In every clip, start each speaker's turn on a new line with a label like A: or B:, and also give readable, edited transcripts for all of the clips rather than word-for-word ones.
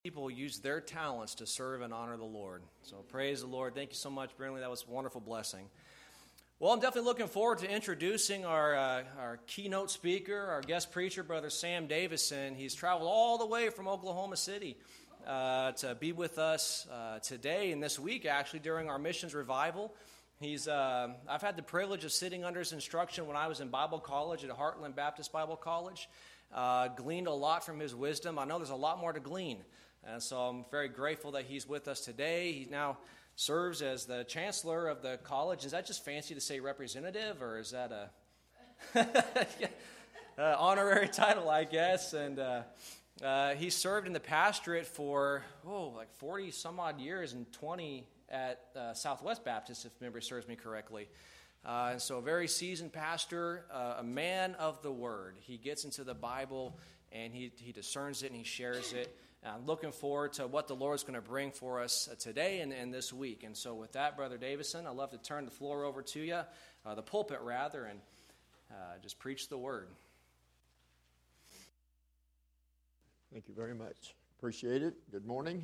A: People use their talents to serve and honor the Lord. So praise the Lord. Thank you so much, Brinley. That was a wonderful blessing. Well, I'm definitely looking forward to introducing our keynote speaker, our guest preacher, Brother Sam Davison. He's traveled all the way from Oklahoma City to be with us today and this week, actually, during our missions revival. I've had the privilege of sitting under his instruction when I was in Bible college at Heartland Baptist Bible College. Gleaned a lot from his wisdom. I know there's a lot more to glean. And so I'm very grateful that he's with us today. He now serves as the chancellor of the college. Is that just fancy to say representative, or is that a honorary title, I guess? And he served in the pastorate for, like 40 some odd years and 20 at Southwest Baptist, if memory serves me correctly. And so a very seasoned pastor, a man of the word. He gets into the Bible and he discerns it and he shares it. I'm looking forward to what the Lord's going to bring for us today and this week. And so with that, Brother Davison, I'd love to turn the floor over to you, the pulpit rather, and just preach the word.
B: Thank you very much. Appreciate it. Good morning.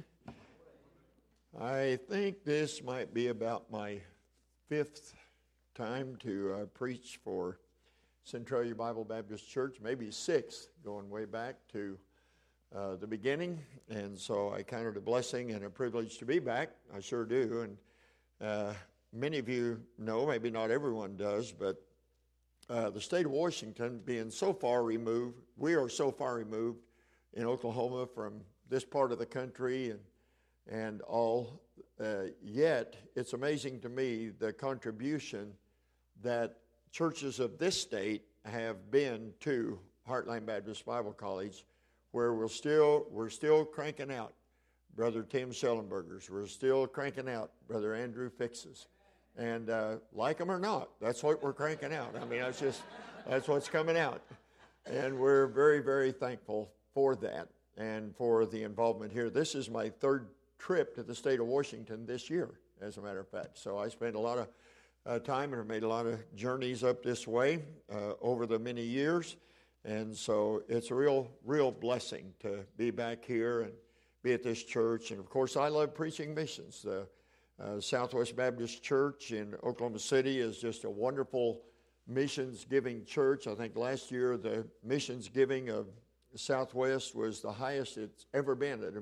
B: I think this might be about my fifth time to preach for Centralia Bible Baptist Church, maybe sixth, going way back to the beginning, and so I count it a blessing and a privilege to be back. I sure do, and many of you know, maybe not everyone does, but the state of Washington being so far removed, we are so far removed in Oklahoma from this part of the country and all, yet it's amazing to me the contribution that churches of this state have been to Heartland Baptist Bible College, where we're still cranking out Brother Tim Schellenbergers. We're still cranking out Brother Andrew Fixes. And like them or not, that's what we're cranking out. I mean, that's what's coming out. And we're very, very thankful for that and for the involvement here. This is my third trip to the state of Washington this year, as a matter of fact. So I spent a lot of time and have made a lot of journeys up this way over the many years. And so it's a real blessing to be back here and be at this church. And, of course, I love preaching missions. The Southwest Baptist Church in Oklahoma City is just a wonderful missions-giving church. I think last year the missions giving of Southwest was the highest it's ever been at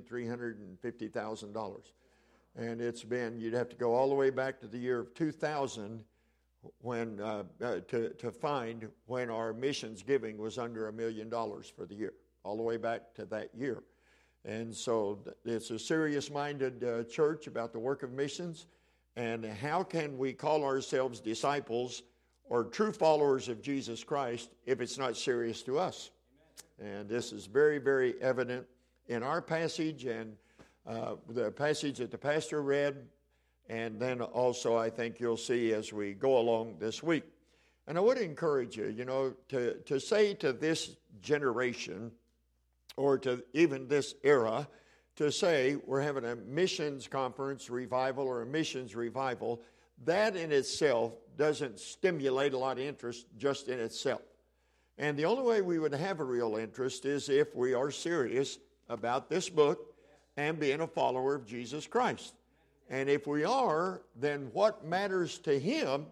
B: $1,350,000. And it's been, you'd have to go all the way back to the year of 2000 when to find when our missions giving was under $1 million for the year, all the way back to that year. And so it's a serious-minded church about the work of missions. And how can we call ourselves disciples or true followers of Jesus Christ if it's not serious to us? Amen. And this is very, very evident in our passage and the passage that the pastor read. And then also I think you'll see as we go along this week. And I would encourage you, to say to this generation or to even this era, to say we're having a missions conference revival or a missions revival, that in itself doesn't stimulate a lot of interest just in itself. And the only way we would have a real interest is if we are serious about this book and being a follower of Jesus Christ. And if we are, then what matters to him,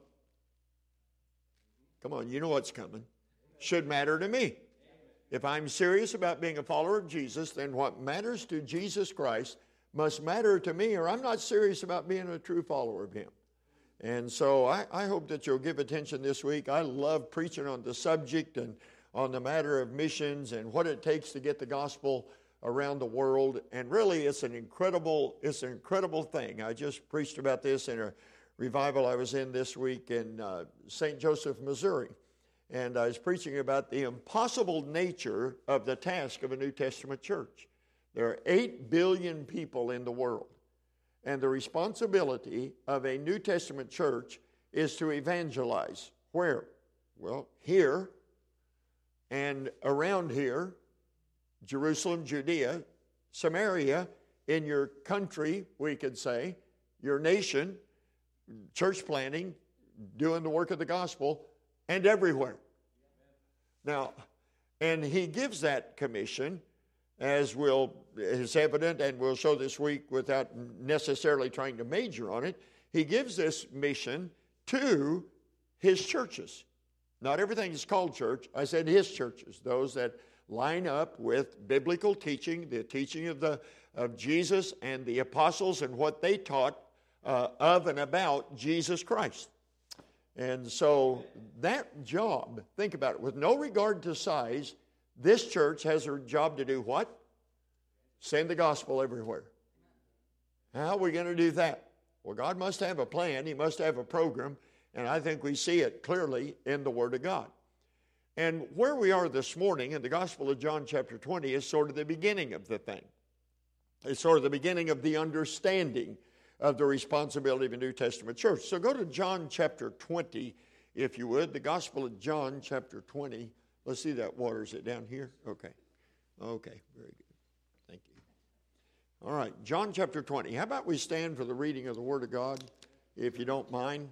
B: come on, you know what's coming, should matter to me. If I'm serious about being a follower of Jesus, then what matters to Jesus Christ must matter to me, or I'm not serious about being a true follower of him. And so I hope that you'll give attention this week. I love preaching on the subject and on the matter of missions and what it takes to get the gospel around the world, and really it's an incredible thing. I just preached about this in a revival I was in this week in St. Joseph, Missouri, and I was preaching about the impossible nature of the task of a New Testament church. There are 8 billion people in the world, and the responsibility of a New Testament church is to evangelize. Where? Well, here and around here, Jerusalem, Judea, Samaria, in your country, we could say, your nation, church planting, doing the work of the gospel, and everywhere. Now, and he gives that commission as is evident, and we'll show this week without necessarily trying to major on it, he gives this mission to his churches. Not everything is called church. I said his churches, those that line up with biblical teaching, the teaching of Jesus and the apostles and what they taught of and about Jesus Christ. And so that job, think about it, with no regard to size, this church has a job to do what? Send the gospel everywhere. How are we going to do that? Well, God must have a plan. He must have a program. And I think we see it clearly in the Word of God. And where we are this morning in the Gospel of John chapter 20 is sort of the beginning of the thing. It's sort of the beginning of the understanding of the responsibility of a New Testament church. So go to John chapter 20, if you would. The Gospel of John chapter 20. Let's see that water. Is it down here? Okay. Okay, very good. Thank you. All right, John chapter 20. How about we stand for the reading of the Word of God, if you don't mind?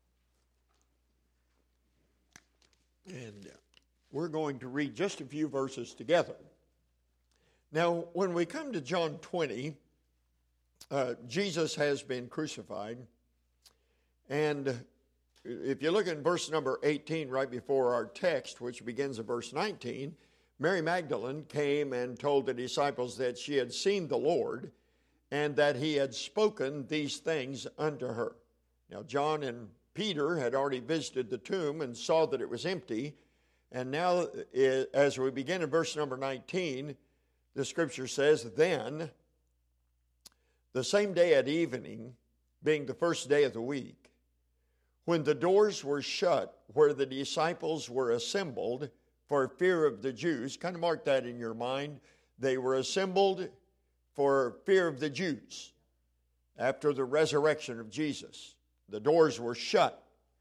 B: And we're going to read just a few verses together. Now, when we come to John 20, Jesus has been crucified. And if you look in verse number 18, right before our text, which begins at verse 19, Mary Magdalene came and told the disciples that she had seen the Lord and that he had spoken these things unto her. Now, John and Peter had already visited the tomb and saw that it was empty. And now, as we begin in verse number 19, the scripture says, Then, the same day at evening, being the first day of the week, when the doors were shut where the disciples were assembled for fear of the Jews, kind of mark that in your mind, they were assembled for fear of the Jews after the resurrection of Jesus. The doors were shut.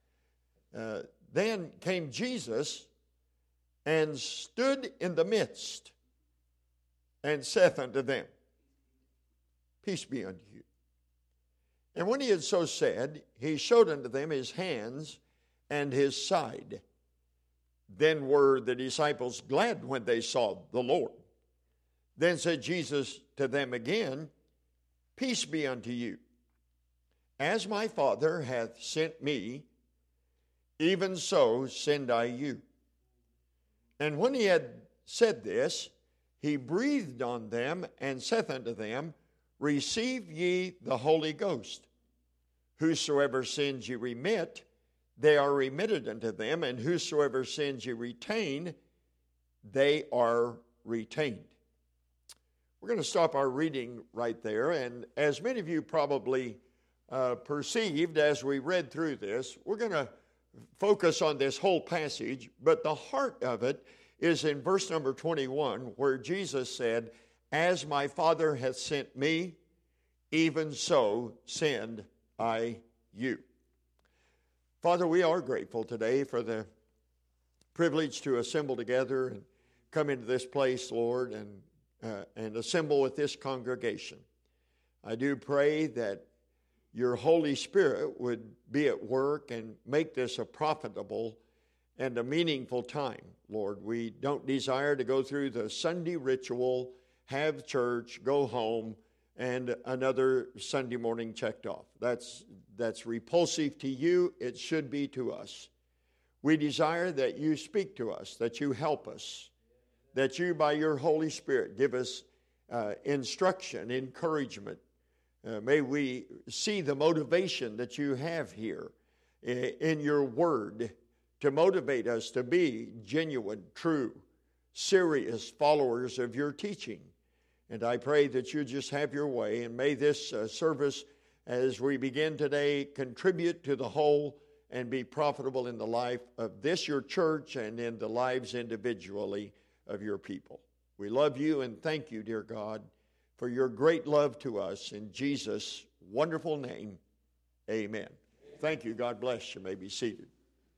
B: Then came Jesus and stood in the midst and saith unto them, Peace be unto you. And when he had so said, he showed unto them his hands and his side. Then were the disciples glad when they saw the Lord. Then said Jesus to them again, Peace be unto you. As my Father hath sent me, even so send I you. And when he had said this, he breathed on them and saith unto them, Receive ye the Holy Ghost. Whosoever sins ye remit, they are remitted unto them, and whosoever sins ye retain, they are retained. We're going to stop our reading right there, and as many of you probably perceived as we read through this, we're going to focus on this whole passage, but the heart of it is in verse number 21, where Jesus said, As my Father hath sent me, even so send I you. Father, we are grateful today for the privilege to assemble together and come into this place, Lord, and assemble with this congregation. I do pray that your Holy Spirit would be at work and make this a profitable and a meaningful time, Lord. We don't desire to go through the Sunday ritual, have church, go home, and another Sunday morning checked off. That's repulsive to you. It should be to us. We desire that you speak to us, that you help us, that you, by your Holy Spirit, give us instruction, encouragement. May we see the motivation that you have here in your word to motivate us to be genuine, true, serious followers of your teaching. And I pray that you just have your way, and may this service, as we begin today, contribute to the whole and be profitable in the life of this, your church, and in the lives individually of your people. We love you and thank you, dear God, for your great love to us. In Jesus' wonderful name, amen. Thank you. God bless you. You may be seated.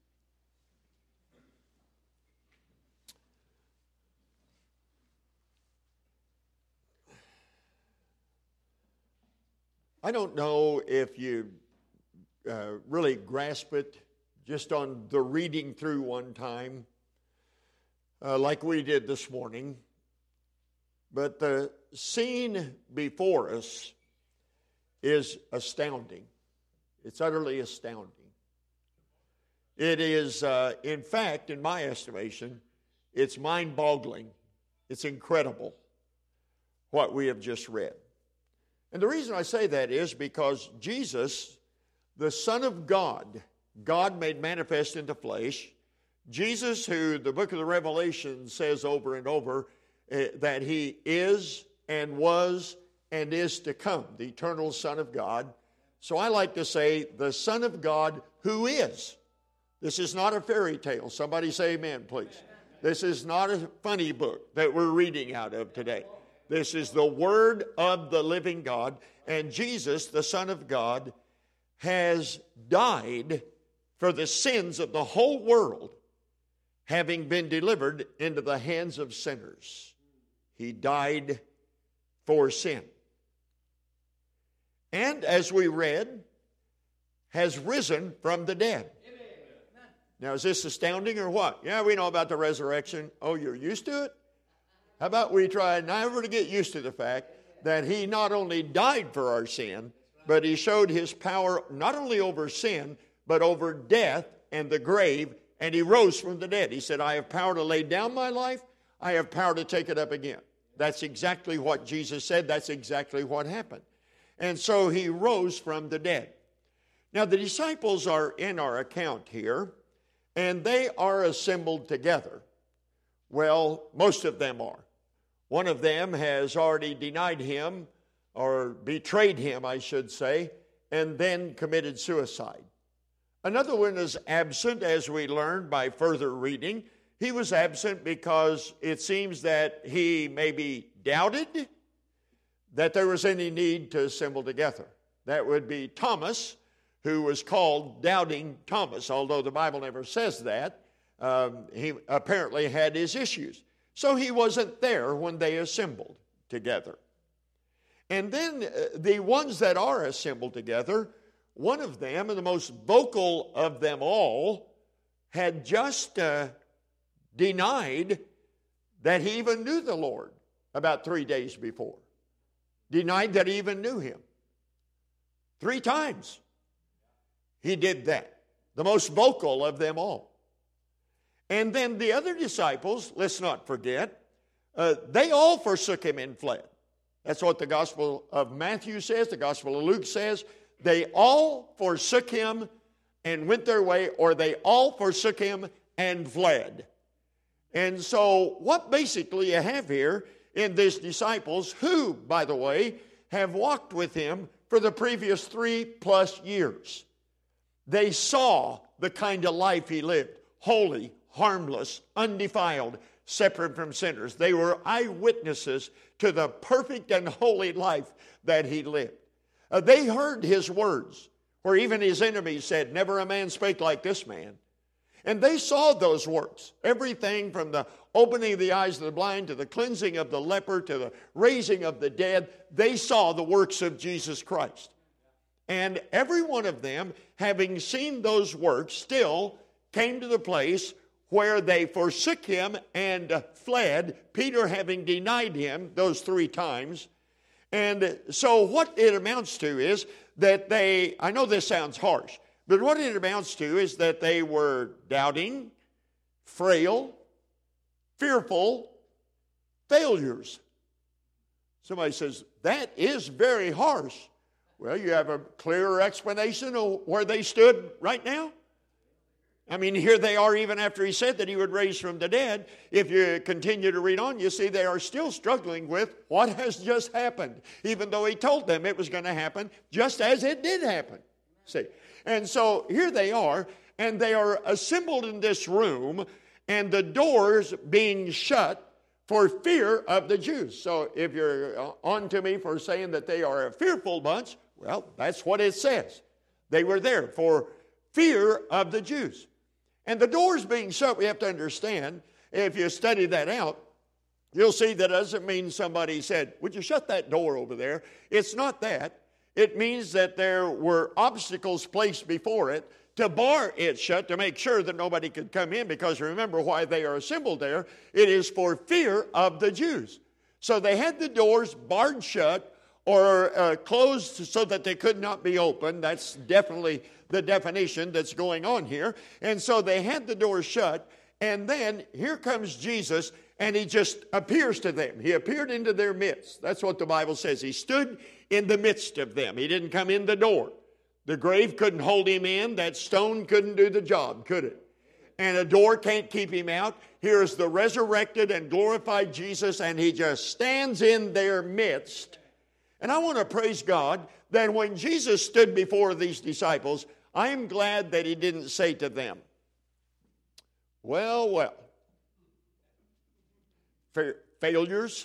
B: I don't know if you really grasp it just on the reading through one time, like we did this morning. But the scene before us is astounding. It's utterly astounding. It is, in fact, in my estimation, it's mind-boggling. It's incredible what we have just read. And the reason I say that is because Jesus, the Son of God, God made manifest into flesh, Jesus, who the book of the Revelation says over and over that he is and was and is to come, the eternal Son of God. So I like to say the Son of God who is. This is not a fairy tale. Somebody say amen, please. This is not a funny book that we're reading out of today. This is the Word of the living God. And Jesus, the Son of God, has died for the sins of the whole world, having been delivered into the hands of sinners. He died for sin. And as we read, has risen from the dead. Now, is this astounding or what? Yeah, we know about the resurrection. Oh, you're used to it? How about we try never to get used to the fact that he not only died for our sin, but he showed his power not only over sin, but over death and the grave, and he rose from the dead. He said, I have power to lay down my life. I have power to take it up again. That's exactly what Jesus said. That's exactly what happened. And so he rose from the dead. Now, the disciples are in our account here, and they are assembled together. Well, most of them are. One of them has already denied him, or betrayed him, I should say, and then committed suicide. Another one is absent, as we learned by further reading. He was absent because it seems that he maybe doubted that there was any need to assemble together. That would be Thomas, who was called Doubting Thomas, although the Bible never says that. He apparently had his issues. So he wasn't there when they assembled together. And then the ones that are assembled together, one of them, and the most vocal of them all, had just denied that he even knew the Lord about 3 days before. Denied that he even knew him. 3 times he did that. The most vocal of them all. And then the other disciples, let's not forget, they all forsook him and fled. That's what the Gospel of Matthew says, the Gospel of Luke says. They all forsook him and went their way, or they all forsook him and fled. And so what basically you have here in these disciples, who, by the way, have walked with him for the previous 3+ years. They saw the kind of life he lived, holy, harmless, undefiled, separate from sinners. They were eyewitnesses to the perfect and holy life that he lived. They heard his words, where even his enemies said, never a man spake like this man. And they saw those works, everything from the opening of the eyes of the blind to the cleansing of the leper to the raising of the dead. They saw the works of Jesus Christ. And every one of them, having seen those works, still came to the place where they forsook him and fled, Peter having denied him those 3 times. And so what it amounts to is that they, I know this sounds harsh, but what it amounts to is that they were doubting, frail, fearful failures. Somebody says, that is very harsh. Well, you have a clearer explanation of where they stood right now? I mean, here they are even after he said that he would raise from the dead. If you continue to read on, you see they are still struggling with what has just happened, even though he told them it was going to happen just as it did happen. See? And so here they are, and they are assembled in this room, and the doors being shut for fear of the Jews. So if you're on to me for saying that they are a fearful bunch, well, that's what it says. They were there for fear of the Jews. And the doors being shut, we have to understand, if you study that out, you'll see that doesn't mean somebody said, would you shut that door over there? It's not that. It means that there were obstacles placed before it to bar it shut, to make sure that nobody could come in, because remember why they are assembled there. It is for fear of the Jews. So they had the doors barred shut or closed so that they could not be opened. That's definitely the definition that's going on here. And so they had the doors shut, and then here comes Jesus, and he just appears to them. He appeared into their midst. That's what the Bible says. He stood in the midst of them. He didn't come in the door. The grave couldn't hold him in. That stone couldn't do the job, could it? And a door can't keep him out. Here is the resurrected and glorified Jesus, and he just stands in their midst. And I want to praise God that when Jesus stood before these disciples, I am glad that he didn't say to them, well, failures.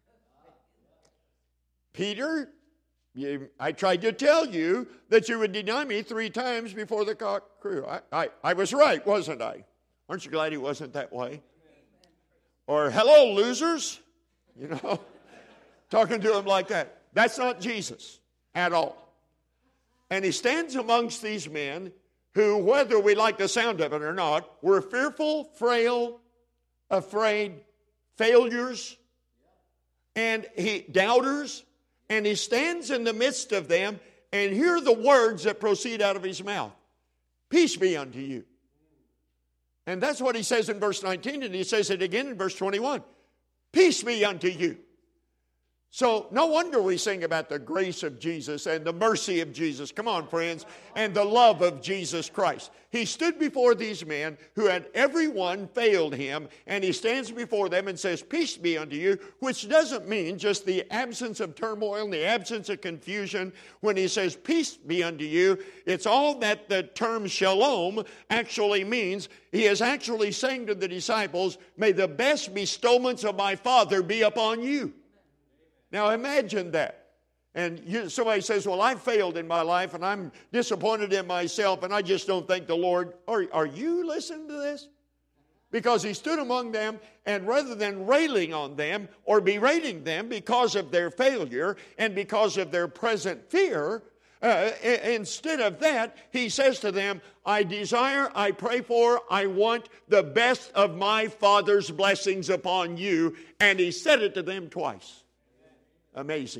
B: Peter, I tried to tell you that you would deny me 3 times before the cock crew. I was right, wasn't I? Aren't you glad he wasn't that way? Or, hello, losers. You know, talking to him like that. That's not Jesus at all. And he stands amongst these men who, whether we like the sound of it or not, were fearful, frail, afraid, failures, and doubters. And he stands in the midst of them, and hear the words that proceed out of his mouth. Peace be unto you. And that's what he says in verse 19, and he says it again in verse 21. Peace be unto you. So no wonder we sing about the grace of Jesus and the mercy of Jesus. Come on, friends. And the love of Jesus Christ. He stood before these men who had every one failed him, and he stands before them and says, peace be unto you, which doesn't mean just the absence of turmoil and the absence of confusion. When he says peace be unto you, it's all that the term shalom actually means. He is actually saying to the disciples, may the best bestowments of my Father be upon you. Now imagine that. And somebody says, well, I failed in my life and I'm disappointed in myself and I just don't thank the Lord. Are you listening to this? Because he stood among them, and rather than railing on them or berating them because of their failure and because of their present fear, instead of that, he says to them, I desire, I pray for, I want the best of my Father's blessings upon you. And he said it to them twice. Amazing.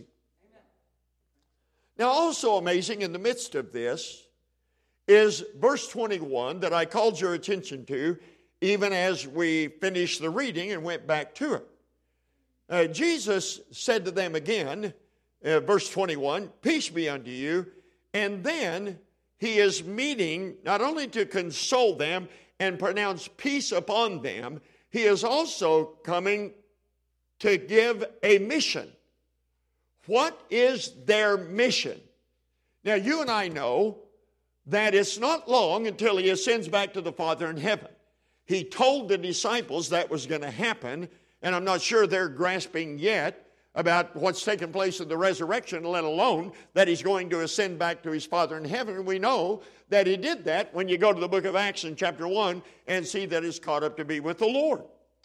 B: Now, also amazing in the midst of this is verse 21 that I called your attention to even as we finished the reading and went back to it. Jesus said to them again, verse 21, peace be unto you. And then he is meeting not only to console them and pronounce peace upon them, he is also coming to give a mission. What is their mission? Now, you and I know that it's not long until he ascends back to the Father in heaven. He told the disciples that was going to happen, and I'm not sure they're grasping yet about what's taken place in the resurrection, let alone that he's going to ascend back to his Father in heaven. And we know that he did that when you go to the book of Acts in chapter 1 and see that he's caught up to be with the Lord,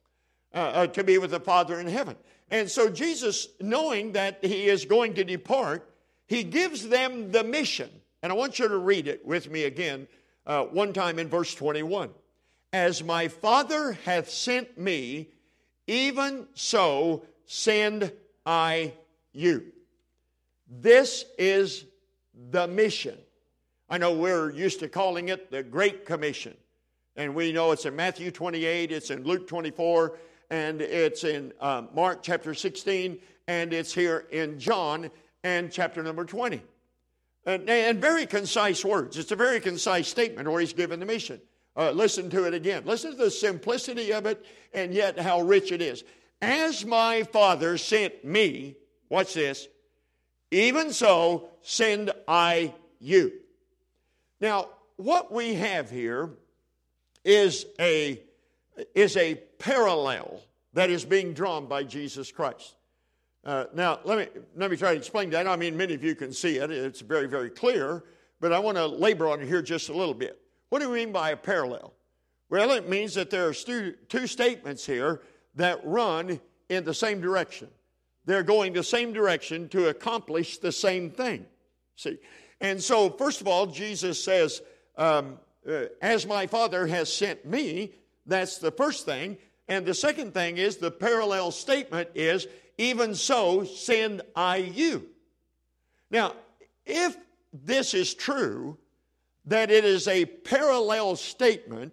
B: to be with the Father in heaven. And so Jesus, knowing that he is going to depart, he gives them the mission. And I want you to read it with me again one time in verse 21. As my Father hath sent me, even so send I you. This is the mission. I know we're used to calling it the Great Commission. And we know it's in Matthew 28, it's in Luke 24, and it's in Mark chapter 16, and it's here in John and chapter number 20. And very concise words. It's a very concise statement where he's given the mission. Listen to it again. Listen to the simplicity of it, and yet how rich it is. As my Father sent me, watch this, even so send I you. Now, what we have here is a parallel that is being drawn by Jesus Christ. Now, let me try to explain that. I mean, many of you can see it. It's very, very clear. But I want to labor on it here just a little bit. What do we mean by a parallel? Well, it means that there are two statements here that run in the same direction. They're going the same direction to accomplish the same thing. See? And so, first of all, Jesus says, as my Father has sent me, that's the first thing. And the second thing is, the parallel statement is, even so send I you. Now, if this is true, that it is a parallel statement,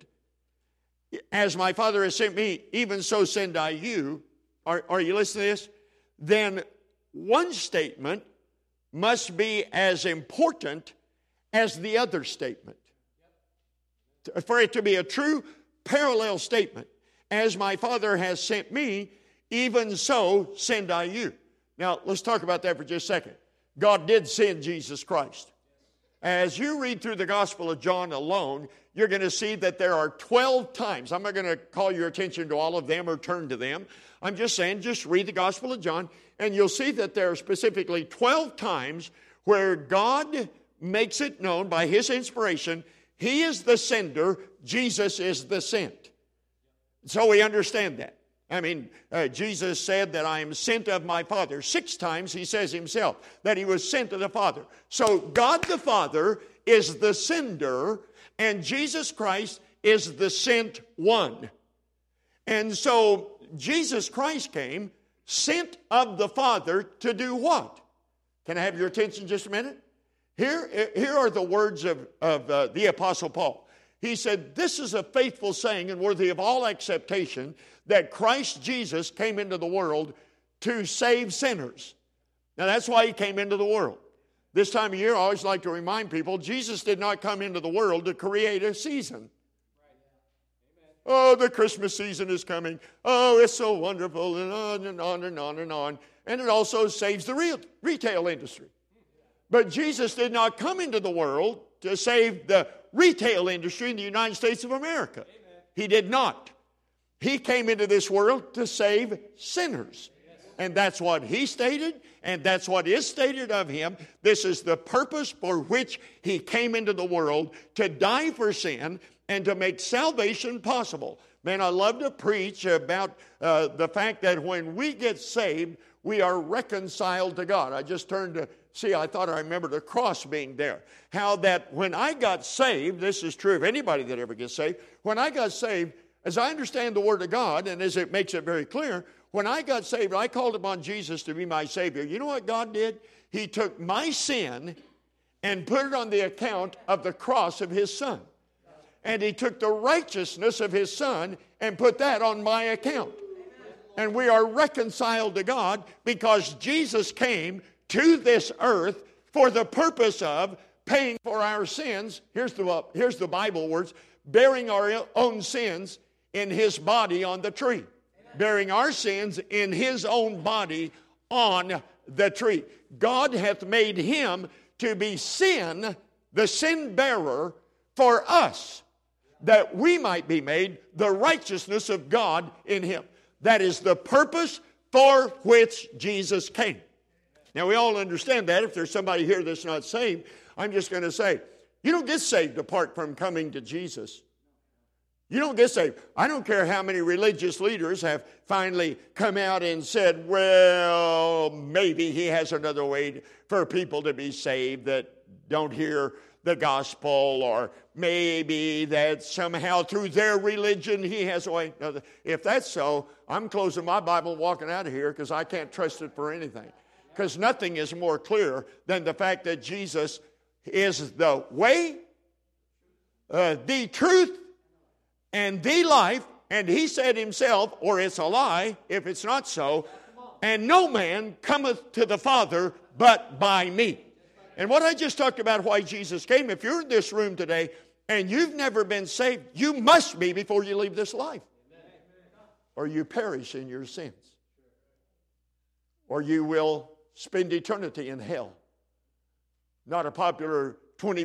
B: as my Father has sent me, even so send I you, are you listening to this? Then one statement must be as important as the other statement. For it to be a true parallel statement, as my Father has sent me, even so send I you. Now, let's talk about that for just a second. God did send Jesus Christ. As you read through the Gospel of John alone, you're going to see that there are 12 times. I'm not going to call your attention to all of them or turn to them. I'm just saying, just read the Gospel of John, and you'll see that there are specifically 12 times where God makes it known by His inspiration, He is the sender, Jesus is the sent. So we understand that. I mean, Jesus said that I am sent of my Father. 6 times He says Himself that He was sent of the Father. So God the Father is the sender, and Jesus Christ is the sent one. And so Jesus Christ came, sent of the Father to do what? Can I have your attention just a minute? Here are the words of the Apostle Paul. He said, this is a faithful saying and worthy of all acceptation, that Christ Jesus came into the world to save sinners. Now that's why He came into the world. This time of year, I always like to remind people, Jesus did not come into the world to create a season. Oh, the Christmas season is coming. Oh, it's so wonderful, and on and on and on and on. And it also saves the retail industry. But Jesus did not come into the world to save the retail industry in the United States of America. Amen. He did not. He came into this world to save sinners. And that's what He stated, and that's what is stated of Him. This is the purpose for which He came into the world, to die for sin and to make salvation possible. Man, I love to preach about the fact that when we get saved, we are reconciled to God. I just turned to see, I thought I remembered the cross being there. How that when I got saved, this is true of anybody that ever gets saved, when I got saved, as I understand the Word of God, and as it makes it very clear, when I got saved, I called upon Jesus to be my Savior. You know what God did? He took my sin and put it on the account of the cross of His Son. And He took the righteousness of His Son and put that on my account. And we are reconciled to God because Jesus came to this earth for the purpose of paying for our sins. Here's the Bible words, bearing our own sins in His body on the tree. Bearing our sins in His own body on the tree. God hath made Him to be sin, the sin bearer, for us, that we might be made the righteousness of God in Him. That is the purpose for which Jesus came. Now we all understand that. If there's somebody here that's not saved, I'm just going to say, you don't get saved apart from coming to Jesus. You don't get saved. I don't care how many religious leaders have finally come out and said, well, maybe He has another way for people to be saved that don't hear the gospel, or maybe that somehow through their religion He has a way. Now, if that's so, I'm closing my Bible and walking out of here because I can't trust it for anything. Because nothing is more clear than the fact that Jesus is the way, the truth, and the life, and He said Himself, or it's a lie if it's not so, and no man cometh to the Father but by me. And what I just talked about why Jesus came, if you're in this room today and you've never been saved, you must be before you leave this life. Or you perish in your sins. Or you will spend eternity in hell. Not a popular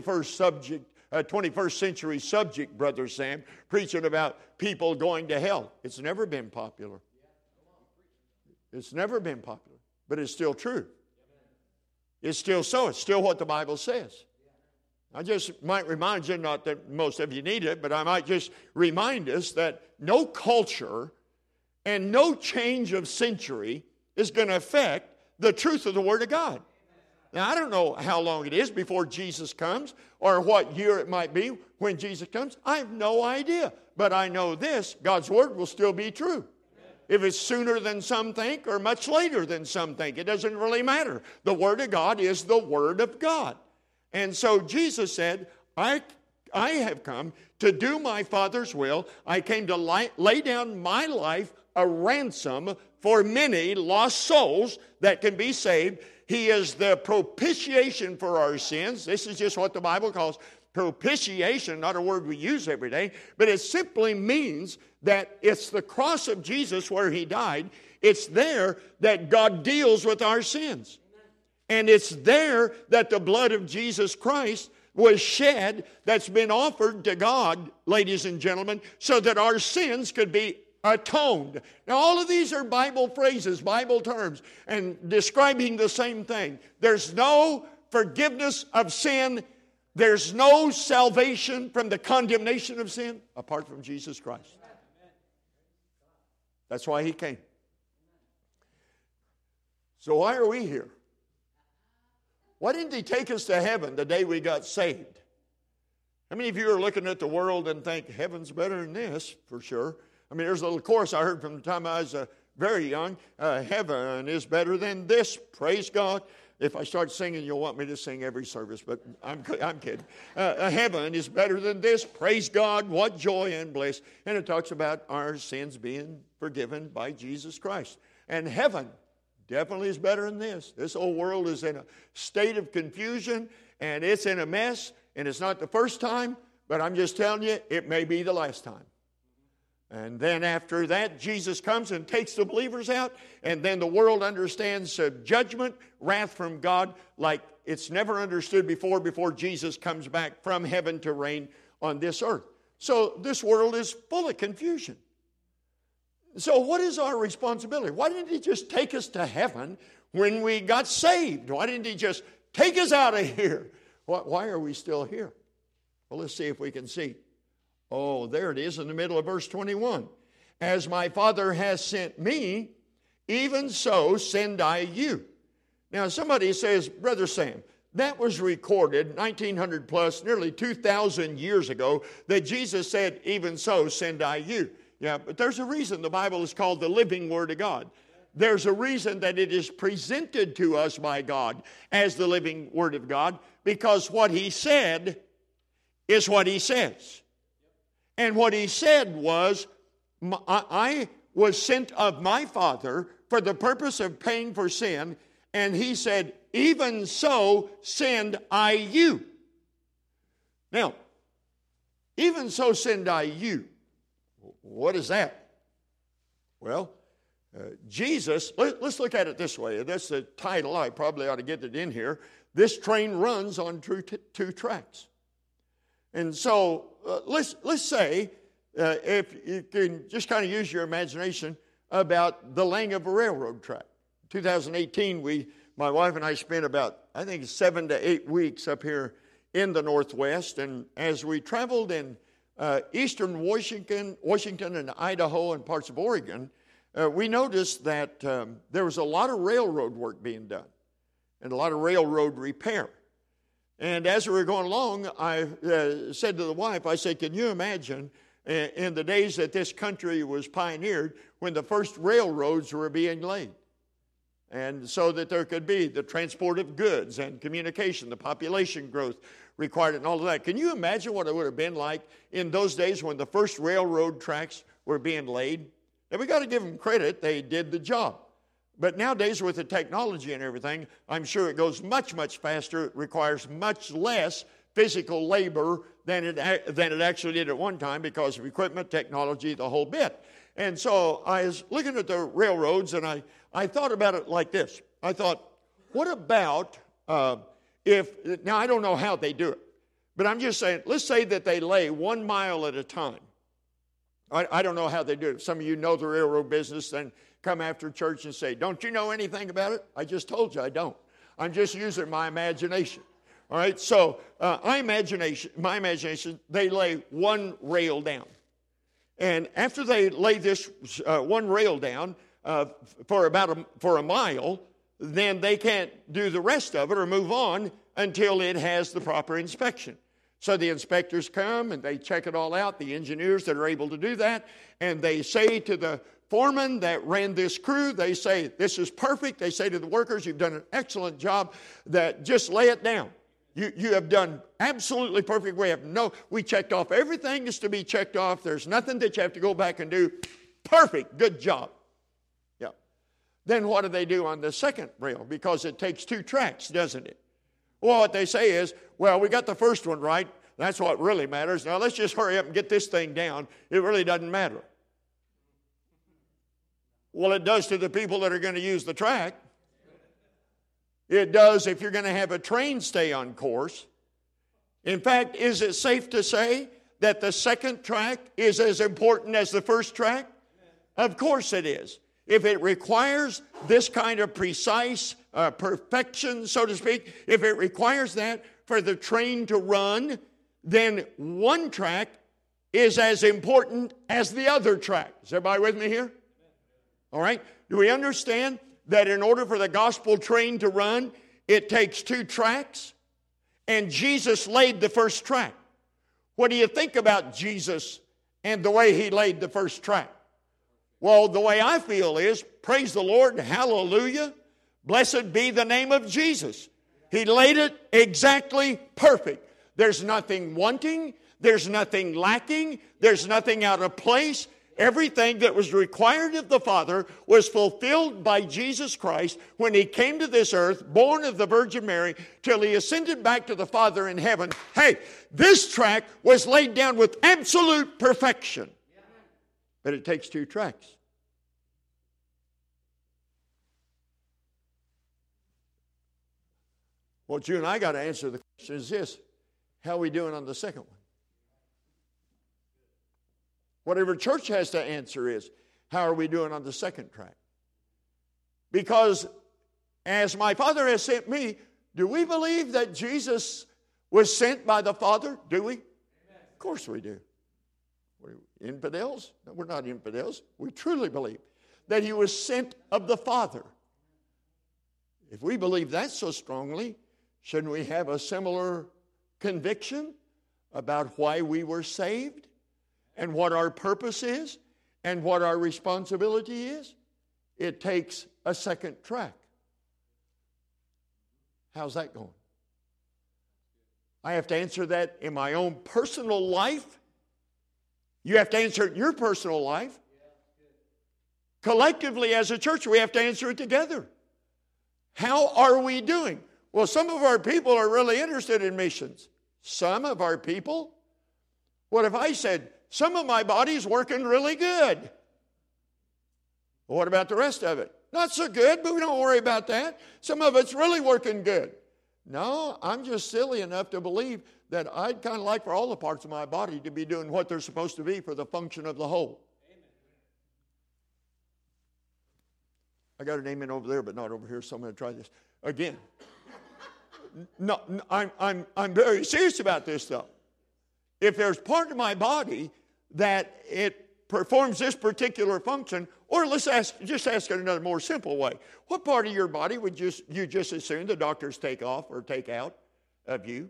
B: 21st century subject, Brother Sam, preaching about people going to hell. It's never been popular. It's never been popular, but it's still true. It's still so. It's still what the Bible says. I just might remind you, not that most of you need it, but I might just remind us that no culture and no change of century is going to affect the truth of the Word of God. Now, I don't know how long it is before Jesus comes or what year it might be when Jesus comes. I have no idea. But I know this, God's Word will still be true. if it's sooner than some think or much later than some think. It doesn't really matter. The Word of God is the Word of God. And so Jesus said, I have come to do my Father's will. I came to lay down my life a ransom for many lost souls that can be saved. He is the propitiation for our sins. This is just what the Bible calls propitiation, not a word we use every day, but it simply means that it's the cross of Jesus where He died. It's there that God deals with our sins. And it's there that the blood of Jesus Christ was shed, that's been offered to God, ladies and gentlemen, so that our sins could be atoned. Now, all of these are Bible phrases, Bible terms, and describing the same thing. There's no forgiveness of sin. There's no salvation from the condemnation of sin apart from Jesus Christ. That's why He came. So why are we here? Why didn't He take us to heaven the day we got saved? How many of you are looking at the world and think, heaven's better than this, for sure? I mean, there's a little chorus I heard from the time I was very young. Heaven is better than this, praise God. If I start singing, you'll want me to sing every service, but I'm kidding. Heaven is better than this, praise God, what joy and bliss. And it talks about our sins being forgiven by Jesus Christ. And heaven definitely is better than this. This whole world is in a state of confusion, and it's in a mess, and it's not the first time, but I'm just telling you, it may be the last time. And then after that, Jesus comes and takes the believers out, and then the world understands judgment, wrath from God, like it's never understood before Jesus comes back from heaven to reign on this earth. So this world is full of confusion. So what is our responsibility? Why didn't He just take us to heaven when we got saved? Why didn't He just take us out of here? Why are we still here? Well, let's see if we can see. Oh, there it is in the middle of verse 21. As my Father has sent me, even so send I you. Now somebody says, Brother Sam, that was recorded 1900 plus, nearly 2,000 years ago, that Jesus said, even so send I you. Yeah, but there's a reason the Bible is called the living Word of God. There's a reason that it is presented to us by God as the living Word of God, because what He said is what He says. And what He said was, I was sent of my Father for the purpose of paying for sin, and He said, even so send I you. Now, even so send I you. What is that? Well, Jesus, let's look at it this way. That's the title. I probably ought to get it in here. This train runs on two tracks. And so let's say, if you can just kind of use your imagination about the laying of a railroad track. 2018, my wife and I spent about, I think, 7 to 8 weeks up here in the Northwest. And as we traveled in eastern Washington and Idaho and parts of Oregon, we noticed that there was a lot of railroad work being done and a lot of railroad repair. And as we were going along, I said to the wife, I said, can you imagine in the days that this country was pioneered when the first railroads were being laid? And so that there could be the transport of goods and communication, the population growth required and all of that. Can you imagine what it would have been like in those days when the first railroad tracks were being laid? And we got to give them credit. They did the job. But nowadays with the technology and everything, I'm sure it goes much, much faster. It requires much less physical labor than it actually did at one time because of equipment, technology, the whole bit. And so I was looking at the railroads, and I thought about it like this. I thought, what about now I don't know how they do it, but I'm just saying, let's say that they lay 1 mile at a time. I don't know how they do it. Some of you know the railroad business, then come after church and say, don't you know anything about it? I just told you I don't. I'm just using my imagination. All right, so my imagination, they lay one rail down. And after they lay this one rail down for a mile, then they can't do the rest of it or move on until it has the proper inspection. So the inspectors come and they check it all out, the engineers that are able to do that, and they say to the foreman that ran this crew, they say, this is perfect. They say to the workers, you've done an excellent job, that just lay it down. You have done absolutely perfect. We checked off everything that's to be checked off. There's nothing that you have to go back and do. Perfect. Good job. Yeah. Then what do they do on the second rail? Because it takes 2 tracks, doesn't it? Well, what they say is, well, we got the first one right. That's what really matters. Now let's just hurry up and get this thing down. It really doesn't matter. Well, it does to the people that are going to use the track. It does if you're going to have a train stay on course. In fact, is it safe to say that the second track is as important as the first track? Of course it is. If it requires this kind of precise perfection, so to speak, if it requires that for the train to run, then one track is as important as the other track. Is everybody with me here? All right? Do we understand that in order for the gospel train to run, it takes 2 tracks? And Jesus laid the first track. What do you think about Jesus and the way he laid the first track? Well, the way I feel is, praise the Lord, hallelujah, blessed be the name of Jesus. He laid it exactly perfect. There's nothing wanting, there's nothing lacking, there's nothing out of place. Everything that was required of the Father was fulfilled by Jesus Christ when he came to this earth, born of the Virgin Mary, till he ascended back to the Father in heaven. Hey, this track was laid down with absolute perfection. But it takes 2 tracks. What you and I got to answer the question is this: how are we doing on the second one? Whatever church has to answer is, how are we doing on the second track? Because as my Father has sent me, do we believe that Jesus was sent by the Father? Do we? Amen. Of course we do. We're infidels? No, we're not infidels. We truly believe that he was sent of the Father. If we believe that so strongly, shouldn't we have a similar conviction about why we were saved? And what our purpose is, and what our responsibility is? It takes a second track. How's that going? I have to answer that in my own personal life. You have to answer it in your personal life. Collectively as a church, we have to answer it together. How are we doing? Well, some of our people are really interested in missions. Some of our people. What if I said, some of my body's working really good? Well, what about the rest of it? Not so good, but we don't worry about that. Some of it's really working good. No, I'm just silly enough to believe that I'd kind of like for all the parts of my body to be doing what they're supposed to be for the function of the whole. Amen. I got an amen over there, but not over here, so I'm going to try this again. No, I'm very serious about this, though. If there's part of my body that it performs this particular function, or let's ask it another more simple way. What part of your body would you just assume the doctors take off or take out of you?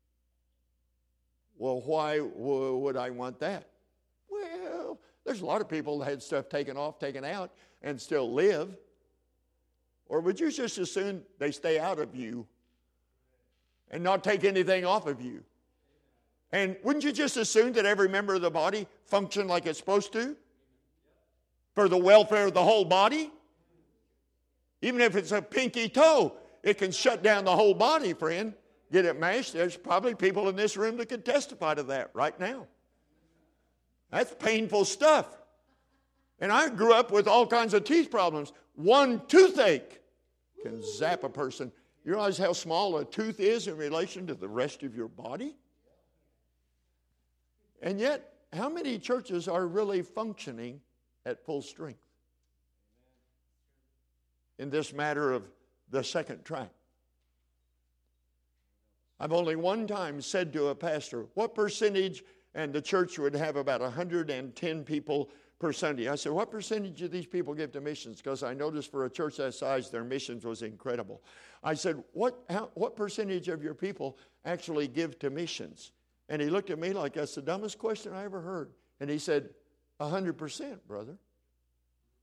B: Well, why would I want that? Well, there's a lot of people that had stuff taken off, taken out, and still live. Or would you just assume they stay out of you and not take anything off of you? And wouldn't you just assume that every member of the body functioned like it's supposed to? For the welfare of the whole body? Even if it's a pinky toe, it can shut down the whole body, friend. Get it mashed? There's probably people in this room that could testify to that right now. That's painful stuff. And I grew up with all kinds of teeth problems. One toothache can zap a person. You realize how small a tooth is in relation to the rest of your body? And yet, how many churches are really functioning at full strength in this matter of the second track? I've only one time said to a pastor, what percentage, and the church would have about 110 people per Sunday. I said, what percentage of these people give to missions? Because I noticed for a church that size, their missions was incredible. I said, what percentage of your people actually give to missions? And he looked at me like that's the dumbest question I ever heard. And he said, 100%, brother.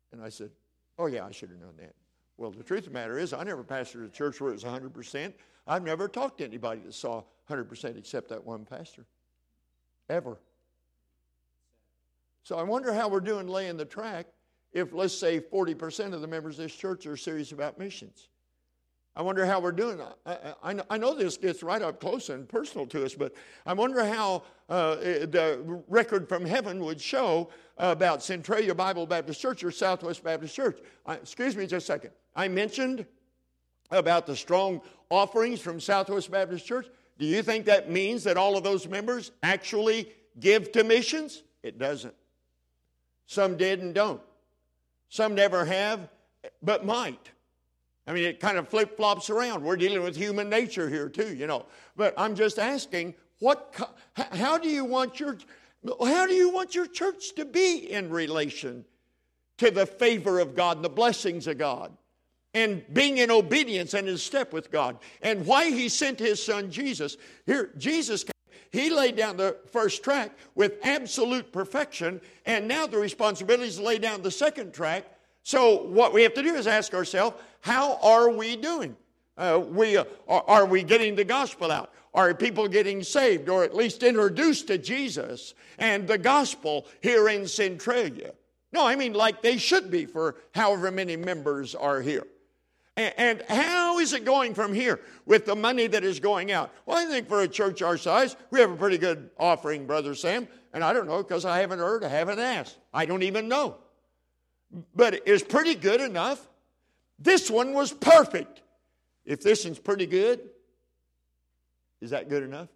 B: And I said, oh, yeah, I should have known that. Well, the truth of the matter is I never pastored a church where it was 100%. I've never talked to anybody that saw 100% except that one pastor. Ever. So I wonder how we're doing laying the track if, let's say, 40% of the members of this church are serious about missions. I wonder how we're doing. I know this gets right up close and personal to us, but I wonder how the record from heaven would show about Centralia Bible Baptist Church or Southwest Baptist Church. Excuse me just a second. I mentioned about the strong offerings from Southwest Baptist Church. Do you think that means that all of those members actually give to missions? It doesn't. Some did and don't. Some never have, but might. I mean, it kind of flip-flops around. We're dealing with human nature here too, you know. But I'm just asking, how do you want your church to be in relation to the favor of God and the blessings of God, and being in obedience and in step with God, and why He sent His Son Jesus? Here, Jesus came. He laid down the first track with absolute perfection, and now the responsibility is to lay down the second track. So what we have to do is ask ourselves, how are we doing? Are we getting the gospel out? Are people getting saved or at least introduced to Jesus and the gospel here in Centralia? No, I mean like they should be for however many members are here. And how is it going from here with the money that is going out? Well, I think for a church our size, we have a pretty good offering, Brother Sam. And I don't know because I haven't heard, I haven't asked. I don't even know. But it's pretty good enough. This one was perfect. If this one's pretty good, is that good enough?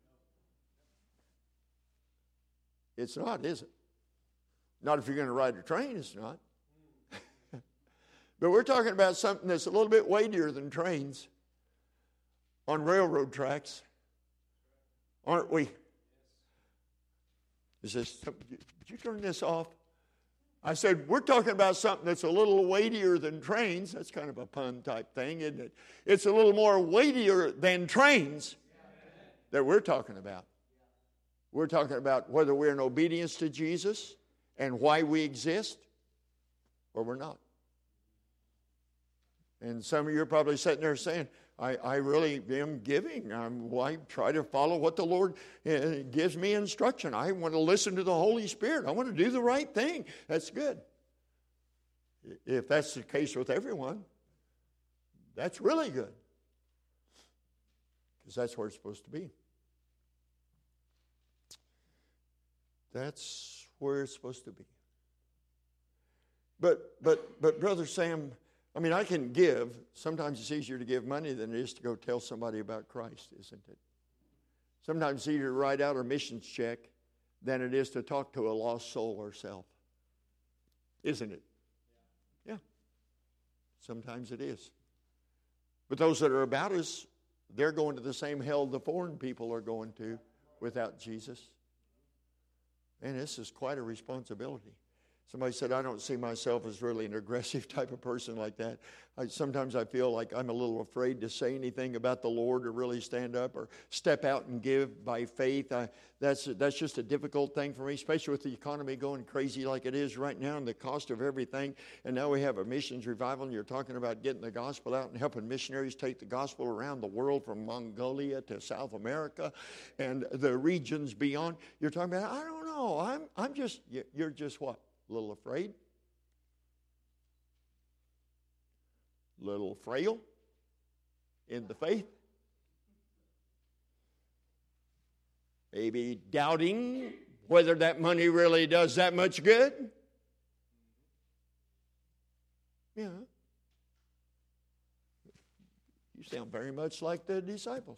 B: It's not, is it? Not if you're going to ride a train, it's not. But we're talking about something that's a little bit weightier than trains on railroad tracks, aren't we? Is this? Did you turn this off? I said, we're talking about something that's a little weightier than trains. That's kind of a pun type thing, isn't it? It's a little more weightier than trains that we're talking about. We're talking about whether we're in obedience to Jesus and why we exist or we're not. And some of you are probably sitting there saying, I really am giving. I try to follow what the Lord gives me instruction. I want to listen to the Holy Spirit. I want to do the right thing. That's good. If that's the case with everyone, that's really good. Because that's where it's supposed to be. That's where it's supposed to be. But Brother Sam, I mean, I can give. Sometimes it's easier to give money than it is to go tell somebody about Christ, isn't it? Sometimes it's easier to write out a missions check than it is to talk to a lost soul herself. Isn't it? Yeah. Sometimes it is. But those that are about us, they're going to the same hell the foreign people are going to without Jesus. And this is quite a responsibility. Somebody said, I don't see myself as really an aggressive type of person like that. Sometimes I feel like I'm a little afraid to say anything about the Lord or really stand up or step out and give by faith. That's just a difficult thing for me, especially with the economy going crazy like it is right now and the cost of everything. And now we have a missions revival, and you're talking about getting the gospel out and helping missionaries take the gospel around the world from Mongolia to South America and the regions beyond. You're talking about, I don't know, you're just what? A little afraid? A little frail in the faith? Maybe doubting whether that money really does that much good? Yeah. You sound very much like the disciples.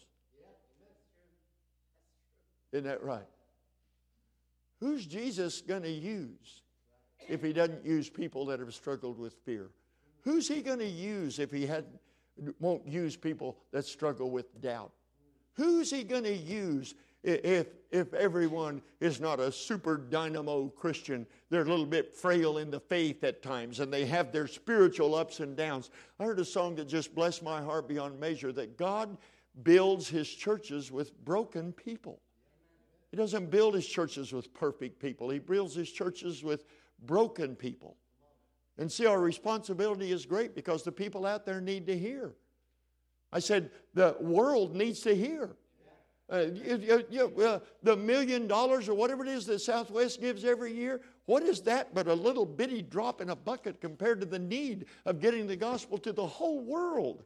B: Isn't that right? Who's Jesus going to use if he doesn't use people that have struggled with fear? Who's he going to use if he won't use people that struggle with doubt? Who's he going to use if everyone is not a super dynamo Christian? They're a little bit frail in the faith at times, and they have their spiritual ups and downs. I heard a song that just blessed my heart beyond measure, that God builds his churches with broken people. He doesn't build his churches with perfect people. He builds his churches with broken people. And see, our responsibility is great because the people out there need to hear. I said, the world needs to hear. The $1 million or whatever it is that Southwest gives every year, what is that but a little bitty drop in a bucket compared to the need of getting the gospel to the whole world?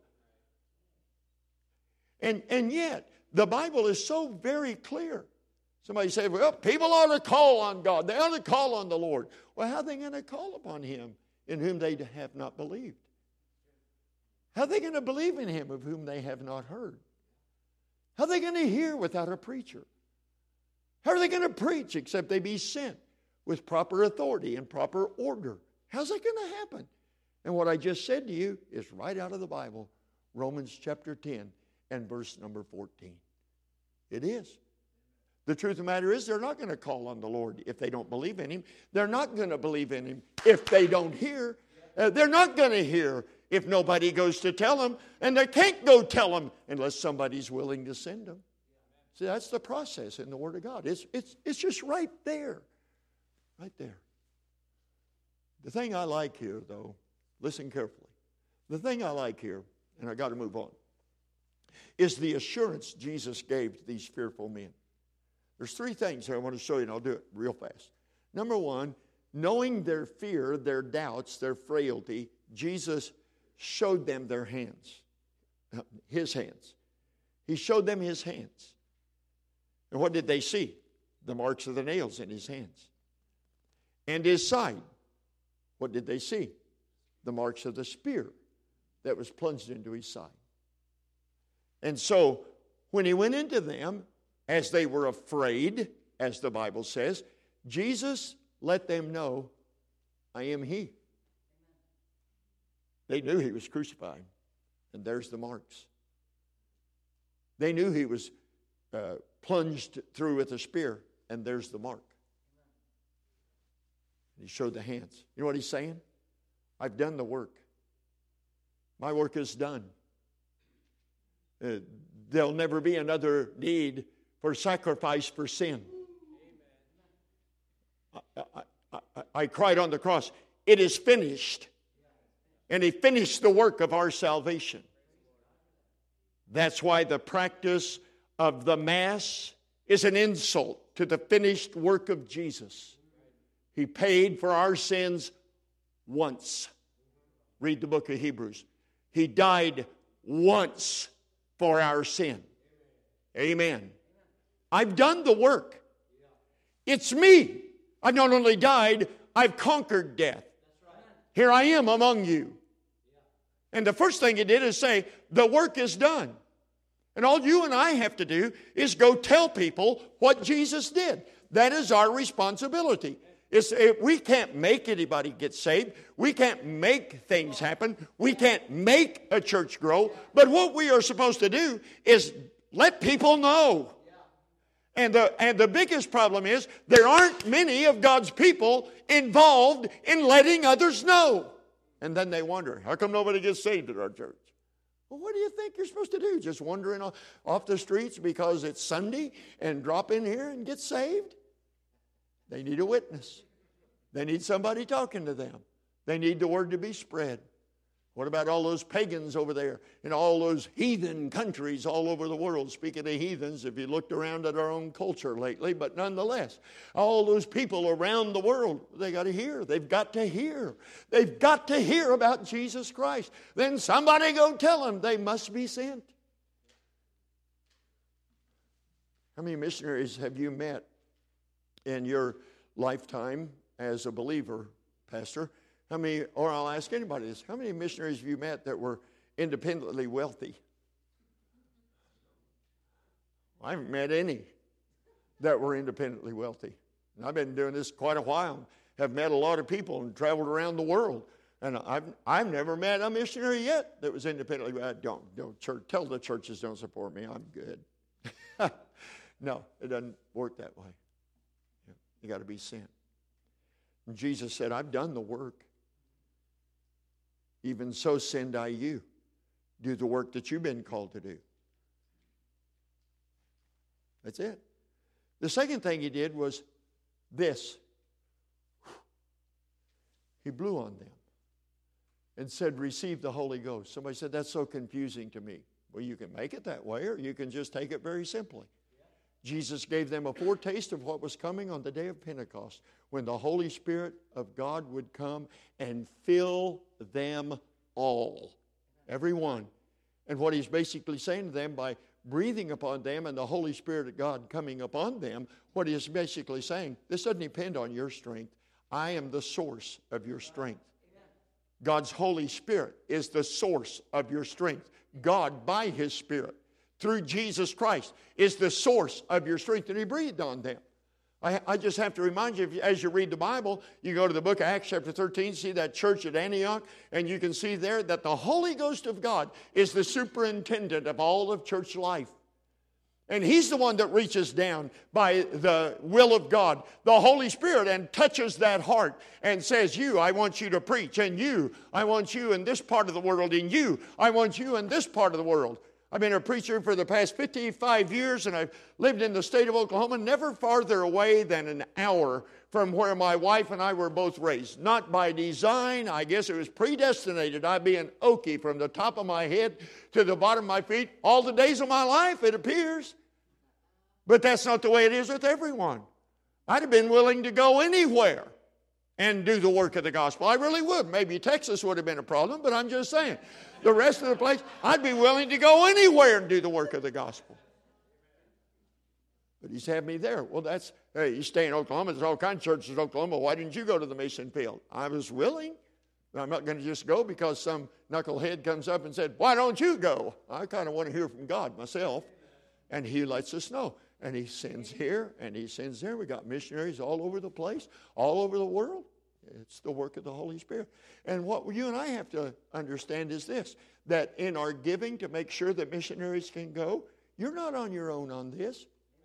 B: And yet, the Bible is so very clear. Somebody say, well, people ought to call on God. They ought to call on the Lord. Well, how are they going to call upon Him in whom they have not believed? How are they going to believe in Him of whom they have not heard? How are they going to hear without a preacher? How are they going to preach except they be sent with proper authority and proper order? How's that going to happen? And what I just said to you is right out of the Bible, Romans chapter 10 and verse number 14. It is. The truth of the matter is they're not going to call on the Lord if they don't believe in Him. They're not going to believe in Him if they don't hear. They're not going to hear if nobody goes to tell them. And they can't go tell them unless somebody's willing to send them. See, that's the process in the Word of God. It's just right there. Right there. The thing I like here, though, listen carefully. The thing I like here, and I got to move on, is the assurance Jesus gave to these fearful men. There's three things here I want to show you, and I'll do it real fast. Number one, knowing their fear, their doubts, their frailty, Jesus showed them their hands, His hands. He showed them His hands. And what did they see? The marks of the nails in His hands. And His side. What did they see? The marks of the spear that was plunged into His side. And so, when He went into them, as they were afraid, as the Bible says, Jesus let them know, I am He. They knew He was crucified, and there's the marks. They knew He was plunged through with a spear, and there's the mark. He showed the hands. You know what He's saying? I've done the work. My work is done. There'll never be another need for sacrifice for sin. I cried on the cross, it is finished. And He finished the work of our salvation. That's why the practice of the Mass is an insult to the finished work of Jesus. He paid for our sins once. Read the book of Hebrews. He died once for our sin. Amen. I've done the work. It's me. I've not only died, I've conquered death. Here I am among you. And the first thing He did is say, the work is done. And all you and I have to do is go tell people what Jesus did. That is our responsibility. We can't make anybody get saved. We can't make things happen. We can't make a church grow. But what we are supposed to do is let people know. And the biggest problem is there aren't many of God's people involved in letting others know. And then they wonder, how come nobody gets saved at our church? Well, what do you think you're supposed to do? Just wandering off the streets because it's Sunday and drop in here and get saved? They need a witness. They need somebody talking to them. They need the word to be spread. What about all those pagans over there in all those heathen countries all over the world? Speaking of heathens, if you looked around at our own culture lately, but nonetheless, all those people around the world, they got to hear. They've got to hear. They've got to hear about Jesus Christ. Then somebody go tell them they must be sent. How many missionaries have you met in your lifetime as a believer, Pastor? How many, or I'll ask anybody this, how many missionaries have you met that were independently wealthy? I haven't met any that were independently wealthy. And I've been doing this quite a while, have met a lot of people and traveled around the world. And I've never met a missionary yet that was independently wealthy. Tell the churches don't support me, I'm good. No, it doesn't work that way. You got to be sent. And Jesus said, I've done the work. Even so send I you. Do the work that you've been called to do. That's it. The second thing He did was this. He blew on them. and said, receive the Holy Ghost. Somebody said, that's so confusing to me. Well, you can make it that way, or you can just take it very simply. Jesus gave them a foretaste of what was coming on the day of Pentecost, when the Holy Spirit of God would come and fill them all, every one. And what he's basically saying to them, by breathing upon them and the Holy Spirit of God coming upon them, what he is basically saying, this doesn't depend on your strength. I am the source of your strength. God's Holy Spirit is the source of your strength. God, by His Spirit, through Jesus Christ, is the source of your strength. And He breathed on them. I just have to remind you, as you read the Bible, you go to the book of Acts chapter 13, see that church at Antioch, and you can see there that the Holy Ghost of God is the superintendent of all of church life. And He's the one that reaches down by the will of God, the Holy Spirit, and touches that heart and says, you, I want you to preach, and you, I want you in this part of the world, and you, I want you in this part of the world. I've been a preacher for the past 55 years, and I've lived in the state of Oklahoma, never farther away than an hour from where my wife and I were both raised. Not by design. I guess it was predestinated. I'd be an Okie from the top of my head to the bottom of my feet all the days of my life, it appears. But that's not the way it is with everyone. I'd have been willing to go anywhere and do the work of the gospel. I really would. Maybe Texas would have been a problem, but I'm just saying. The rest of the place, I'd be willing to go anywhere and do the work of the gospel. But He's had me there. Well, that's, hey, you stay in Oklahoma. There's all kinds of churches in Oklahoma. Why didn't you go to the mission field? I was willing. I'm not going to just go because some knucklehead comes up and said, why don't you go? I kind of want to hear from God myself. And He lets us know. And He sends here and He sends there. We got missionaries all over the place, all over the world. It's the work of the Holy Spirit. And what you and I have to understand is this, that in our giving to make sure that missionaries can go, you're not on your own on this.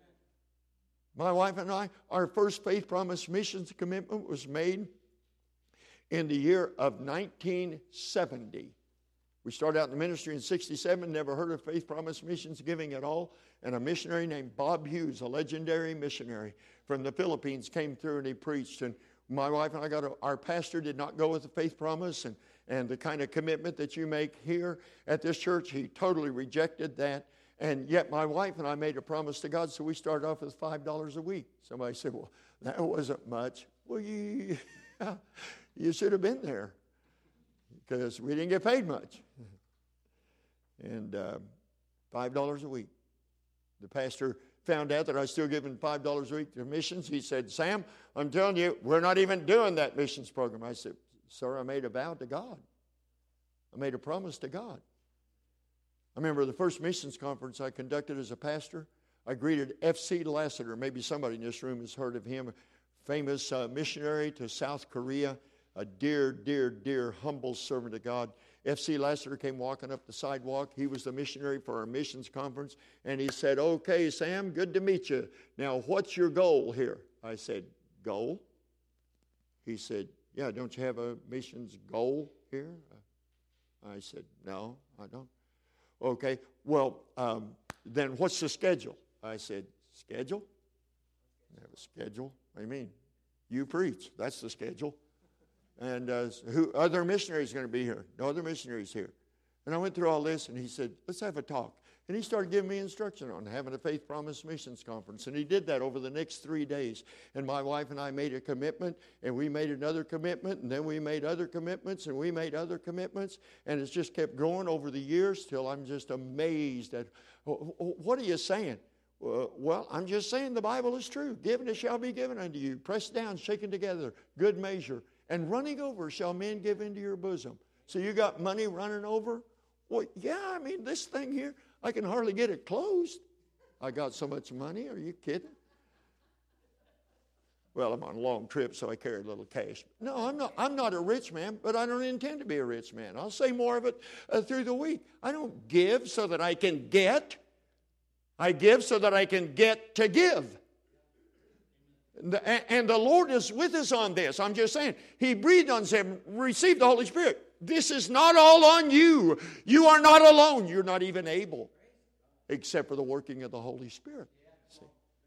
B: My wife and I, our first Faith Promise missions commitment was made in the year of 1970. We started out in the ministry in 67, never heard of Faith Promise missions giving at all. And a missionary named Bob Hughes, a legendary missionary from the Philippines, came through and he preached. And my wife and I our pastor did not go with the Faith Promise and the kind of commitment that you make here at this church. He totally rejected that. And yet my wife and I made a promise to God, so we started off with $5 a week. Somebody said, well, that wasn't much. Well, you should have been there because we didn't get paid much. And $5 a week. The pastor found out that I was still giving $5 a week to missions. He said, Sam, I'm telling you, we're not even doing that missions program. I said, sir, I made a vow to God. I made a promise to God. I remember the first missions conference I conducted as a pastor. I greeted F.C. Lassiter. Maybe somebody in this room has heard of him. A famous missionary to South Korea. A dear, dear, dear, humble servant of God. F.C. Lassiter came walking up the sidewalk. He was the missionary for our missions conference. And he said, okay, Sam, good to meet you. Now, what's your goal here? I said, goal? He said, yeah, don't you have a missions goal here? I said, no, I don't. Okay, well, then what's the schedule? I said, schedule? I have a schedule? What do you mean? You preach. That's the schedule. And who other missionaries going to be here? No other missionaries here. And I went through all this, and he said, let's have a talk. And he started giving me instruction on having a Faith Promise Missions Conference. And he did that over the next 3 days. And my wife and I made a commitment, and we made another commitment, and then we made other commitments, and we made other commitments. And it's just kept growing over the years till I'm just amazed at, what are you saying? Well, I'm just saying the Bible is true. Given it shall be given unto you. Pressed down, shaken together, good measure. And running over shall men give into your bosom. So you got money running over? Well, yeah, I mean, this thing here, I can hardly get it closed. I got so much money. Are you kidding? Well, I'm on a long trip, so I carry a little cash. No, I'm not a rich man, but I don't intend to be a rich man. I'll say more of it through the week. I don't give so that I can get. I give so that I can get to give. And the Lord is with us on this. I'm just saying, He breathed on us and received the Holy Spirit. This is not all on you. You are not alone. You're not even able, except for the working of the Holy Spirit. See?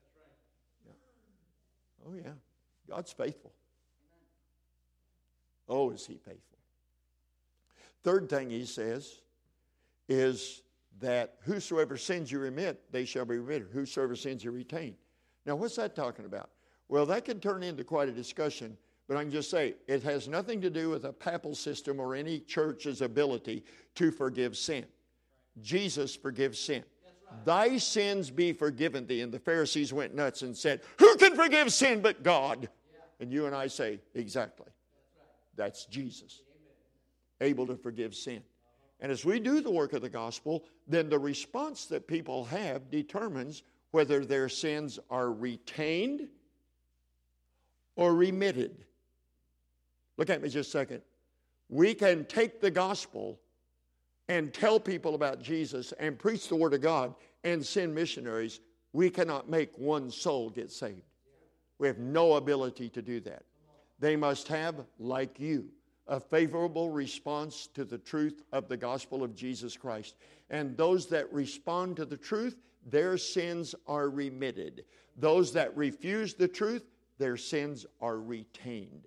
B: Yeah. Oh, yeah. God's faithful. Oh, is He faithful. Third thing he says is that whosoever sins you remit, they shall be remitted. Whosoever sins you retain. Now, what's that talking about? Well, that can turn into quite a discussion, but I can just say it has nothing to do with a papal system or any church's ability to forgive sin. Jesus forgives sin. Thy sins be forgiven thee. And the Pharisees went nuts and said, who can forgive sin but God? And you and I say, exactly. That's Jesus, able to forgive sin. And as we do the work of the gospel, then the response that people have determines whether their sins are retained or remitted. Look at me just a second. We can take the gospel and tell people about Jesus and preach the Word of God and send missionaries. We cannot make one soul get saved. We have no ability to do that. They must have, like you, a favorable response to the truth of the gospel of Jesus Christ. And those that respond to the truth, their sins are remitted. Those that refuse the truth, their sins are retained.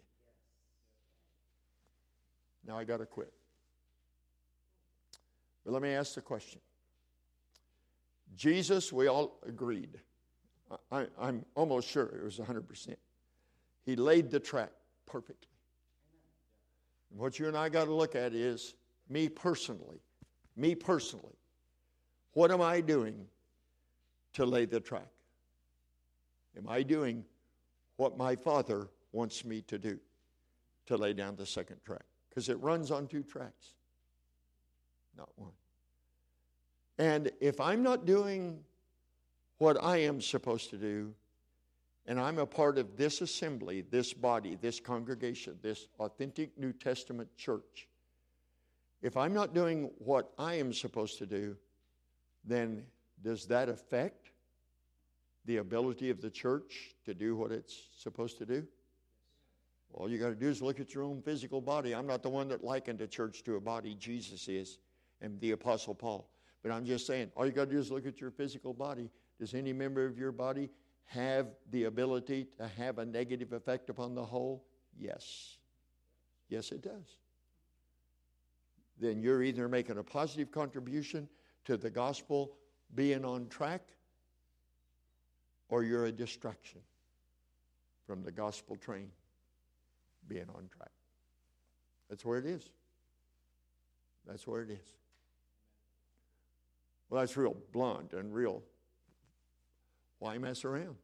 B: Now I got to quit. But let me ask the question. Jesus, we all agreed. I'm almost sure it was 100%. He laid the track perfectly. And what you and I got to look at is me personally. What am I doing to lay the track? Am I doing what my Father wants me to do to lay down the second track? Because it runs on two tracks, not one. And if I'm not doing what I am supposed to do, and I'm a part of this assembly, this body, this congregation, this authentic New Testament church, if I'm not doing what I am supposed to do, then does that affect the ability of the church to do what it's supposed to do? All you got to do is look at your own physical body. I'm not the one that likened a church to a body. Jesus is, and the Apostle Paul. But I'm just saying, all you got to do is look at your physical body. Does any member of your body have the ability to have a negative effect upon the whole? Yes. Yes, it does. Then you're either making a positive contribution to the gospel being on track, or you're a distraction from the gospel train being on track. That's where it is. That's where it is. Well, that's real blunt and real. Why mess around?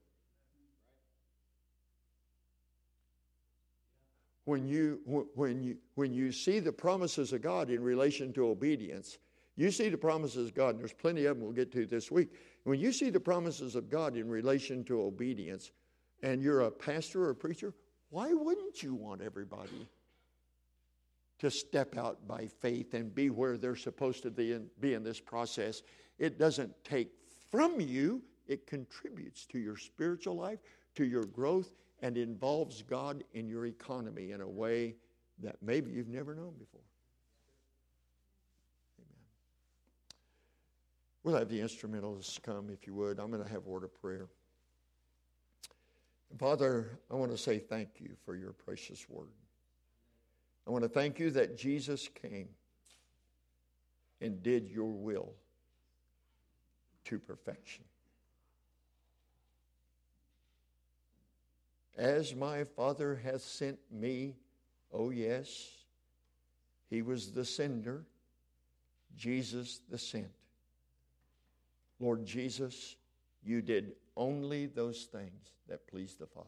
B: When you see the promises of God in relation to obedience, you see the promises of God, and there's plenty of them we'll get to this week. When you see the promises of God in relation to obedience, and you're a pastor or a preacher, why wouldn't you want everybody to step out by faith and be where they're supposed to be in this process? It doesn't take from you. It contributes to your spiritual life, to your growth, and involves God in your economy in a way that maybe you've never known before. Amen. We'll have the instrumentalists come, if you would. I'm going to have a word of prayer. And Father, I want to say thank you for your precious word. I want to thank you that Jesus came and did your will to perfection. As my Father hath sent me, oh yes, he was the sender, Jesus the sent. Lord Jesus, you did only those things that pleased the Father.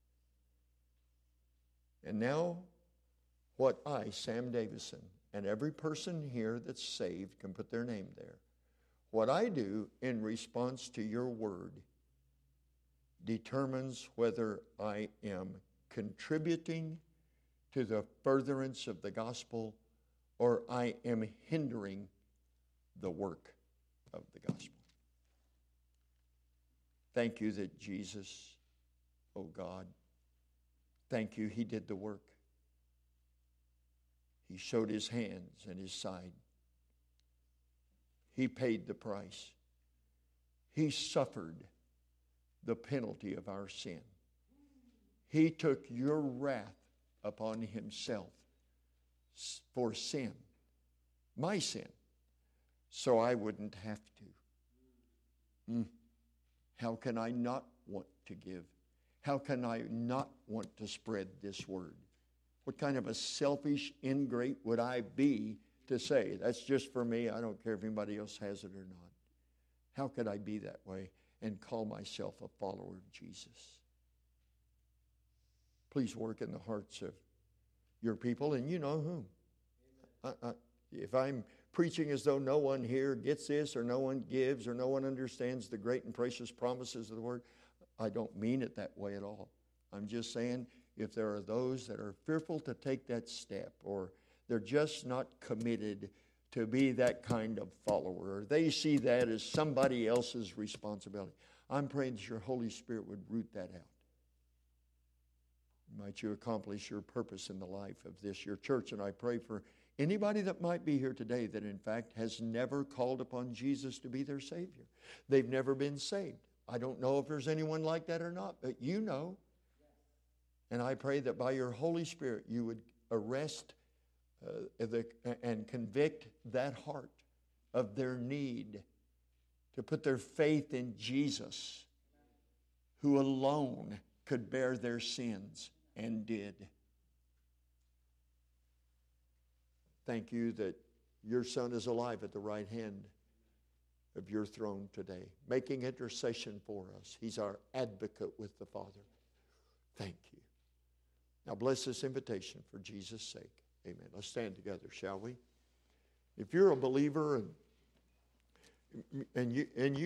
B: And now, what I, Sam Davison, and every person here that's saved can put their name there, what I do in response to your word determines whether I am contributing to the furtherance of the gospel or I am hindering the work of the gospel. Thank you that Jesus, oh God, thank you, he did the work. He showed his hands and his side. He paid the price. He suffered the penalty of our sin. He took your wrath upon himself for sin my sin, so I wouldn't have to. How can I not want to give? How can I not want to spread this word? What kind of a selfish ingrate would I be to say, that's just for me, I don't care if anybody else has it or not? How could I be that way and call myself a follower of Jesus? Please work in the hearts of your people, and you know whom. If I'm preaching as though no one here gets this, or no one gives, or no one understands the great and precious promises of the Word, I don't mean it that way at all. I'm just saying, if there are those that are fearful to take that step, or they're just not committed to be that kind of follower, or they see that as somebody else's responsibility, I'm praying that your Holy Spirit would root that out. Might you accomplish your purpose in the life of this, your church. And I pray for anybody that might be here today that in fact has never called upon Jesus to be their Savior. They've never been saved. I don't know if there's anyone like that or not, but you know. And I pray that by your Holy Spirit you would arrest and convict that heart of their need to put their faith in Jesus, who alone could bear their sins and did. Thank you that your Son is alive at the right hand of your throne today, making intercession for us. He's our advocate with the Father. Thank you. Now bless this invitation for Jesus' sake. Amen. Let's stand together, shall we? If you're a believer and you